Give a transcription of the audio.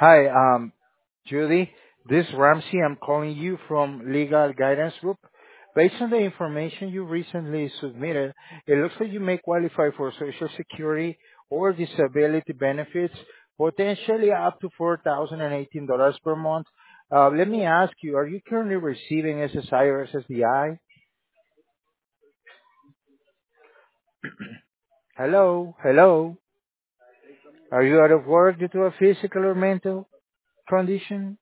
Hi, Judy. This is Ramsey. I'm calling you from Legal Guidance Group. Based on the information you recently submitted, it looks like you may qualify for Social Security or disability benefits, potentially up to $4,018 per month. Let me ask you, are you currently receiving SSI or SSDI? Hello? Hello? Are you out of work due to a physical or mental condition?